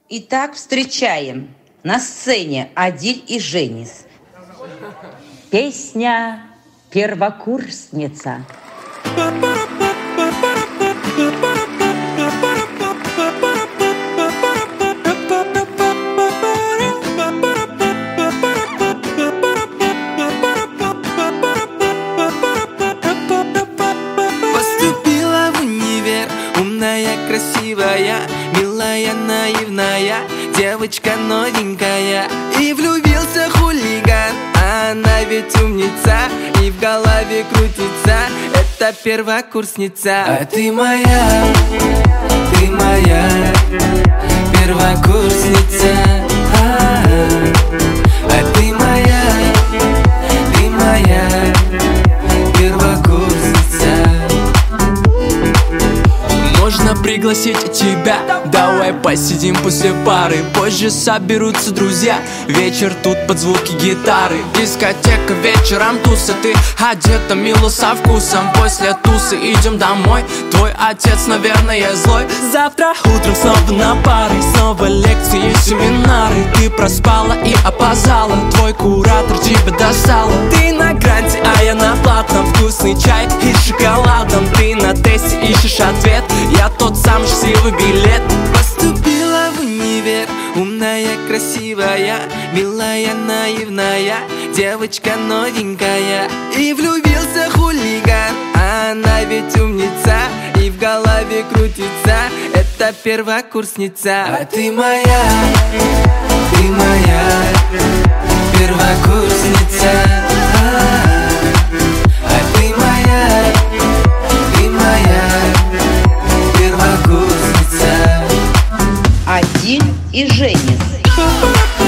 Итак, встречаем на сцене Адиль и Женис. Песня «Первокурсница». Поступила в универ, умная, красивая, милая, наивная, девочка новенькая. И влюбился хулиган, а она ведь умница, и в голове крутится, это первокурсница. А ты моя первокурсница. А ты моя первокурсница. Можно пригласить тебя, давай посидим после пары. Позже соберутся друзья, вечер тут под звуки гитары. Дискотека, вечером туса, ты одета мило со вкусом. После тусы идем домой, твой отец, наверное, злой. Завтра утром снова на пары, снова лекции и семинары. Ты проспала и опоздала, твой куратор тебя достала. Ты на гранте, а я на платном, вкусный чай и с шоколадом. Ты на тесте ищешь ответ, я тот самый счастливый билет. Поступила в универ, умная, красивая, милая, наивная, девочка новенькая. И влюбился хулиган, а она ведь умница, и в голове крутится, это первокурсница. А ты моя первокурсница. А ты моя первокурсница. Адиль и Женис.